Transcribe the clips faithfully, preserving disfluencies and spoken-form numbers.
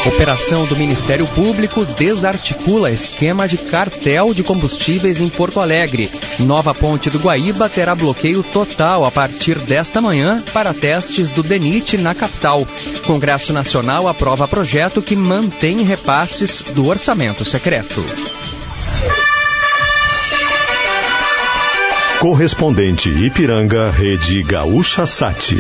Operação do Ministério Público desarticula esquema de cartel de combustíveis em Porto Alegre. Nova Ponte do Guaíba terá bloqueio total a partir desta manhã para testes do D E N I T na capital. Congresso Nacional aprova projeto que mantém repasses do orçamento secreto. Correspondente Ipiranga, Rede Gaúcha Sat.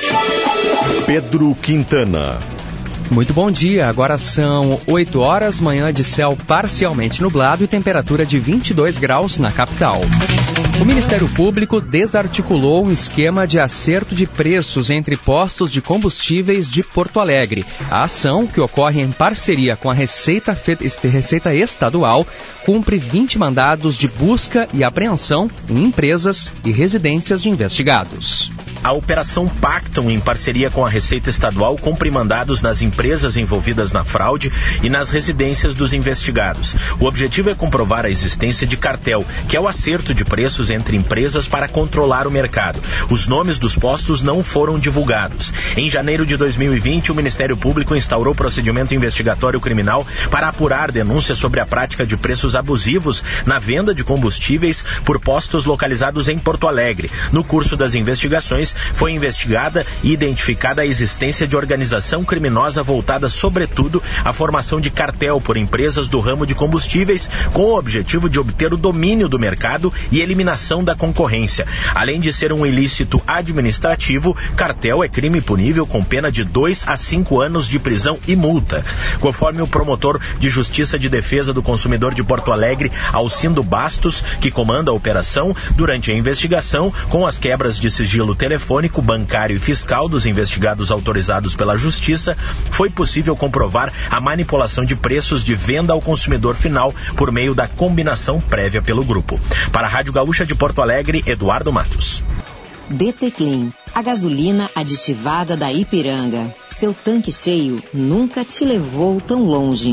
Pedro Quintana. Muito bom dia, agora são oito horas, manhã de céu parcialmente nublado e temperatura de vinte e dois graus na capital. O Ministério Público desarticulou um esquema de acerto de preços entre postos de combustíveis de Porto Alegre. A ação, que ocorre em parceria com a Receita, Receita Estadual, cumpre vinte mandados de busca e apreensão em empresas e residências de investigados. A Operação Pacton, em parceria com a Receita Estadual, cumpre mandados nas empresas envolvidas na fraude e nas residências dos investigados. O objetivo é comprovar a existência de cartel, que é o acerto de preços entre empresas para controlar o mercado. Os nomes dos postos não foram divulgados. Em janeiro de dois mil e vinte, o Ministério Público instaurou procedimento investigatório criminal para apurar denúncias sobre a prática de preços abusivos na venda de combustíveis por postos localizados em Porto Alegre. No curso das investigações, foi investigada e identificada a existência de organização criminosa voltada, sobretudo, à formação de cartel por empresas do ramo de combustíveis, com o objetivo de obter o domínio do mercado e eliminação da concorrência. Além de ser um ilícito administrativo, cartel é crime punível com pena de dois a cinco anos de prisão e multa. Conforme o promotor de Justiça de Defesa do Consumidor de Porto Alegre, Alcindo Bastos, que comanda a operação, durante a investigação, com as quebras de sigilo telefônico, bancário e fiscal dos investigados autorizados pela Justiça, foi possível comprovar a manipulação de preços de venda ao consumidor final por meio da combinação prévia pelo grupo. Para a Rádio Gaúcha de Porto Alegre, Eduardo Matos. D T Clean, a gasolina aditivada da Ipiranga. Seu tanque cheio nunca te levou tão longe.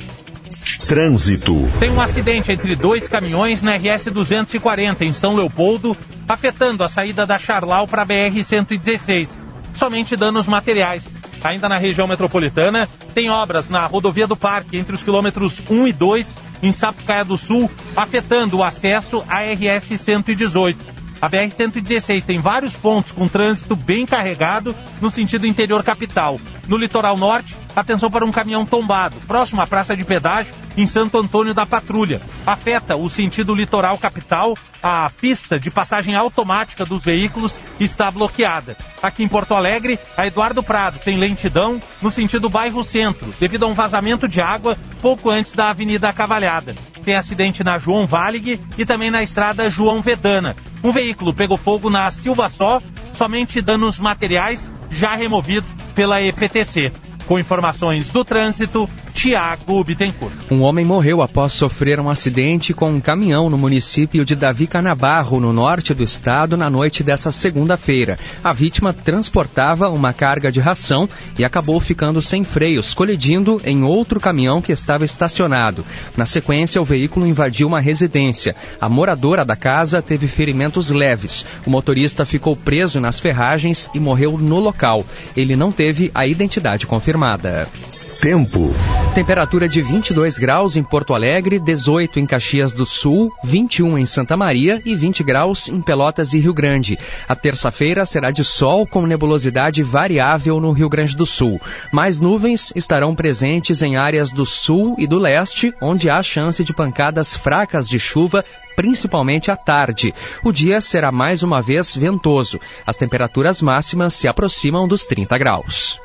Trânsito. Tem um acidente entre dois caminhões na R S duzentos e quarenta, em São Leopoldo, afetando a saída da Charlau para a B R cento e dezesseis. Somente danos materiais. Ainda na região metropolitana, tem obras na rodovia do Parque, entre os quilômetros um e dois, em Sapucaia do Sul, afetando o acesso à R S cento e dezoito. A B R cento e dezesseis tem vários pontos com trânsito bem carregado no sentido interior capital. No litoral norte, atenção para um caminhão tombado, próximo à praça de pedágio, em Santo Antônio da Patrulha. Afeta o sentido litoral capital, a pista de passagem automática dos veículos está bloqueada. Aqui em Porto Alegre, a Eduardo Prado tem lentidão no sentido bairro centro, devido a um vazamento de água pouco antes da Avenida Cavalhada. Tem acidente na João Valig e também na estrada João Vedana. Um veículo pegou fogo na Silva Só, somente danos materiais já removido pela E P T C. Com informações do trânsito, Tiago Bittencourt. Um homem morreu após sofrer um acidente com um caminhão no município de Davi Canabarro, no norte do estado, na noite dessa segunda-feira. A vítima transportava uma carga de ração e acabou ficando sem freios, colidindo em outro caminhão que estava estacionado. Na sequência, o veículo invadiu uma residência. A moradora da casa teve ferimentos leves. O motorista ficou preso nas ferragens e morreu no local. Ele não teve a identidade confirmada. Tempo. Temperatura de vinte e dois graus em Porto Alegre, dezoito em Caxias do Sul, vinte e um em Santa Maria e vinte graus em Pelotas e Rio Grande. A terça-feira será de sol com nebulosidade variável no Rio Grande do Sul. Mais nuvens estarão presentes em áreas do sul e do leste, onde há chance de pancadas fracas de chuva, principalmente à tarde. O dia será mais uma vez ventoso. As temperaturas máximas se aproximam dos trinta graus.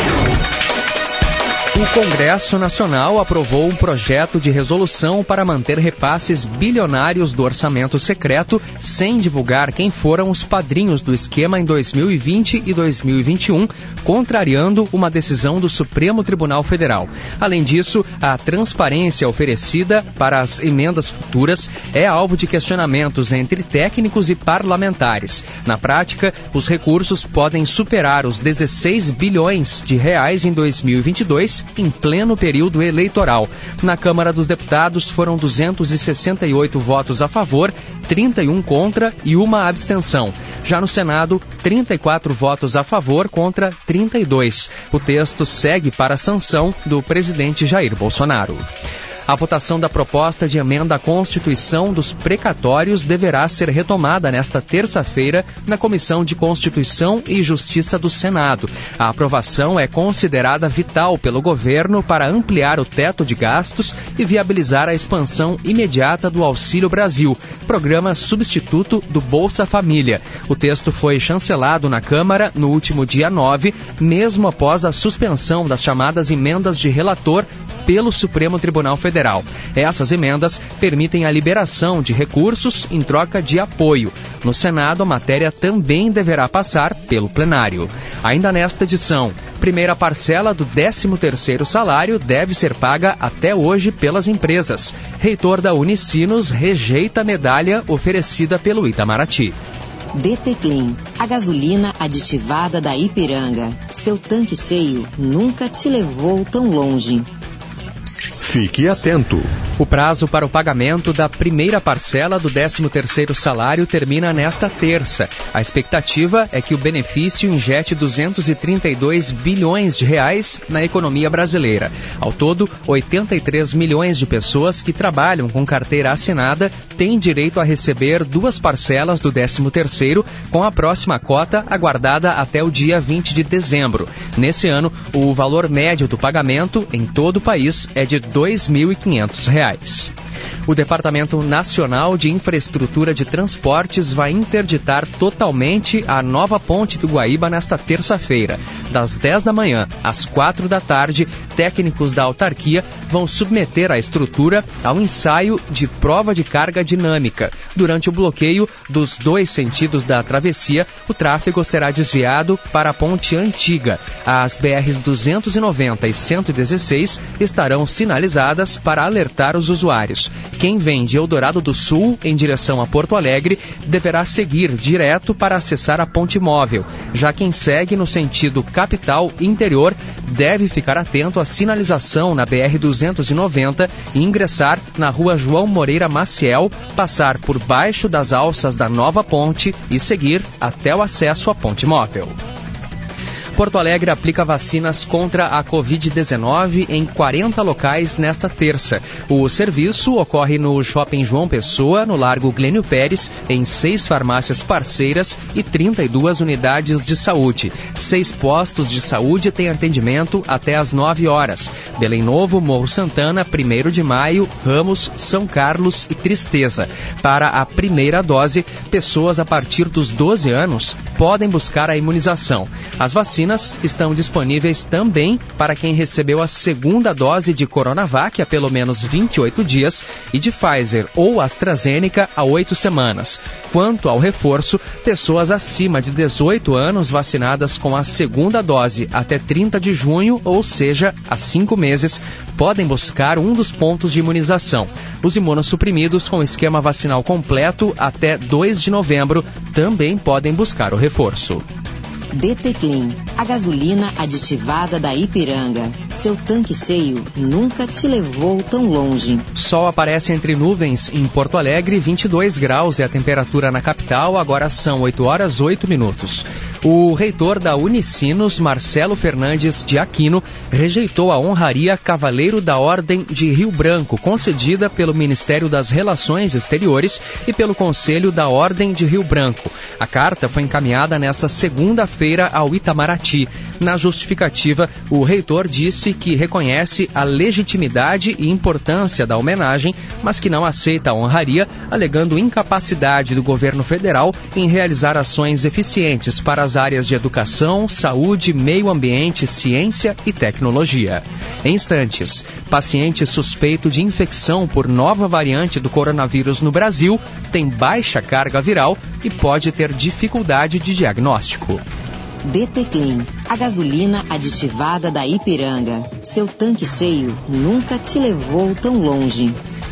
O Congresso Nacional aprovou um projeto de resolução para manter repasses bilionários do orçamento secreto sem divulgar quem foram os padrinhos do esquema em dois mil e vinte e dois mil e vinte e um, contrariando uma decisão do Supremo Tribunal Federal. Além disso, a transparência oferecida para as emendas futuras é alvo de questionamentos entre técnicos e parlamentares. Na prática, os recursos podem superar os dezesseis bilhões de reais em dois mil e vinte e dois em pleno período eleitoral. Na Câmara dos Deputados foram duzentos e sessenta e oito votos a favor, trinta e um contra e uma abstenção. Já no Senado, trinta e quatro votos a favor contra trinta e dois. O texto segue para a sanção do presidente Jair Bolsonaro. A votação da proposta de emenda à Constituição dos precatórios deverá ser retomada nesta terça-feira na Comissão de Constituição e Justiça do Senado. A aprovação é considerada vital pelo governo para ampliar o teto de gastos e viabilizar a expansão imediata do Auxílio Brasil, programa substituto do Bolsa Família. O texto foi chancelado na Câmara no último dia nove, mesmo após a suspensão das chamadas emendas de relator pelo Supremo Tribunal Federal. Essas emendas permitem a liberação de recursos em troca de apoio. No Senado, a matéria também deverá passar pelo plenário. Ainda nesta edição, primeira parcela do décimo terceiro salário deve ser paga até hoje pelas empresas. Reitor da Unicinos rejeita a medalha oferecida pelo Itamaraty. D T Clean, a gasolina aditivada da Ipiranga. Seu tanque cheio nunca te levou tão longe. Fique atento. O prazo para o pagamento da primeira parcela do décimo terceiro salário termina nesta terça. A expectativa é que o benefício injete duzentos e trinta e dois bilhões de reais na economia brasileira. Ao todo, oitenta e três milhões de pessoas que trabalham com carteira assinada têm direito a receber duas parcelas do décimo terceiro, com a próxima cota aguardada até o dia vinte de dezembro. Nesse ano, o valor médio do pagamento em todo o país é de dois mil e quinhentos reais. O Departamento Nacional de Infraestrutura de Transportes vai interditar totalmente a nova ponte do Guaíba nesta terça-feira. Das dez da manhã às quatro da tarde, técnicos da autarquia vão submeter a estrutura ao ensaio de prova de carga dinâmica. Durante o bloqueio dos dois sentidos da travessia, o tráfego será desviado para a ponte antiga. As B Rs duzentos e noventa e cento e dezesseis estarão sinalizadas para alertar os usuários. Quem vem de Eldorado do Sul em direção a Porto Alegre deverá seguir direto para acessar a ponte móvel. Já quem segue no sentido capital interior deve ficar atento à sinalização na B R duzentos e noventa e ingressar na rua João Moreira Maciel, passar por baixo das alças da nova ponte e seguir até o acesso à ponte móvel. Porto Alegre aplica vacinas contra a covid dezenove em quarenta locais nesta terça. O serviço ocorre no Shopping João Pessoa, no Largo Glênio Pérez, em seis farmácias parceiras e trinta e duas unidades de saúde. Seis postos de saúde têm atendimento até às nove horas. Belém Novo, Morro Santana, primeiro de maio, Ramos, São Carlos e Tristeza. Para a primeira dose, pessoas a partir dos doze anos podem buscar a imunização. As vacinas estão disponíveis também para quem recebeu a segunda dose de Coronavac há pelo menos vinte e oito dias e de Pfizer ou AstraZeneca há oito semanas. Quanto ao reforço, pessoas acima de dezoito anos vacinadas com a segunda dose até trinta de junho, ou seja, há cinco meses, podem buscar um dos pontos de imunização. Os imunossuprimidos com esquema vacinal completo até dois de novembro também podem buscar o reforço. D T Clean, a gasolina aditivada da Ipiranga. Seu tanque cheio nunca te levou tão longe. Sol aparece entre nuvens em Porto Alegre, vinte e dois graus é a temperatura na capital, agora são oito horas e oito minutos. O reitor da Unicinos, Marcelo Fernandes de Aquino, rejeitou a honraria Cavaleiro da Ordem de Rio Branco, concedida pelo Ministério das Relações Exteriores e pelo Conselho da Ordem de Rio Branco. A carta foi encaminhada nesta segunda-feira ao Itamaraty. Na justificativa, o reitor disse que reconhece a legitimidade e importância da homenagem, mas que não aceita a honraria, alegando incapacidade do governo federal em realizar ações eficientes para as áreas de educação, saúde, meio ambiente, ciência e tecnologia. Em instantes, paciente suspeito de infecção por nova variante do coronavírus no Brasil tem baixa carga viral e pode ter dificuldade de diagnóstico. D T Clean, a gasolina aditivada da Ipiranga. Seu tanque cheio nunca te levou tão longe.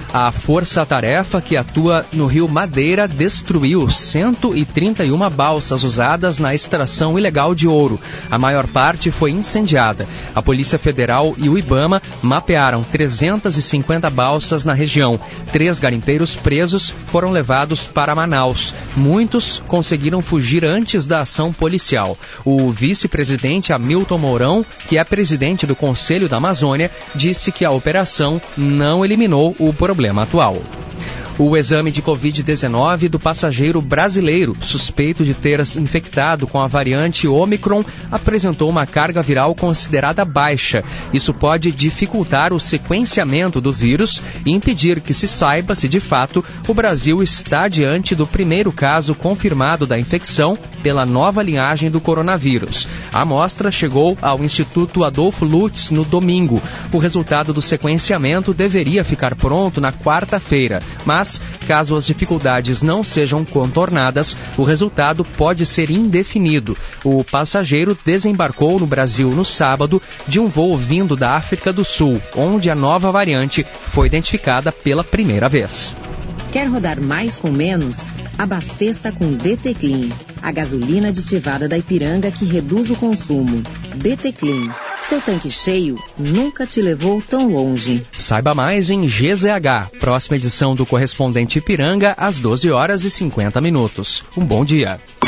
A força-tarefa que atua no Rio Madeira destruiu cento e trinta e uma balsas usadas na extração ilegal de ouro. A maior parte foi incendiada. A Polícia Federal e o IBAMA mapearam trezentas e cinquenta balsas na região. Três garimpeiros presos foram levados para Manaus. Muitos conseguiram fugir antes da ação policial. O vice-presidente Hamilton Mourão, que é presidente do Conselho da Amazônia, disse que a operação não eliminou o problema atual. O exame de covid dezenove do passageiro brasileiro, suspeito de ter se infectado com a variante Ômicron, apresentou uma carga viral considerada baixa. Isso pode dificultar o sequenciamento do vírus e impedir que se saiba se, de fato, o Brasil está diante do primeiro caso confirmado da infecção pela nova linhagem do coronavírus. A amostra chegou ao Instituto Adolfo Lutz no domingo. O resultado do sequenciamento deveria ficar pronto na quarta-feira, mas caso as dificuldades não sejam contornadas, o resultado pode ser indefinido. O passageiro desembarcou no Brasil no sábado de um voo vindo da África do Sul, onde a nova variante foi identificada pela primeira vez. Quer rodar mais com menos? Abasteça com D T Clean, a gasolina aditivada da Ipiranga que reduz o consumo. D T Clean, seu tanque cheio nunca te levou tão longe. Saiba mais em G Z H, próxima edição do Correspondente Ipiranga, às doze horas e cinquenta minutos. Um bom dia.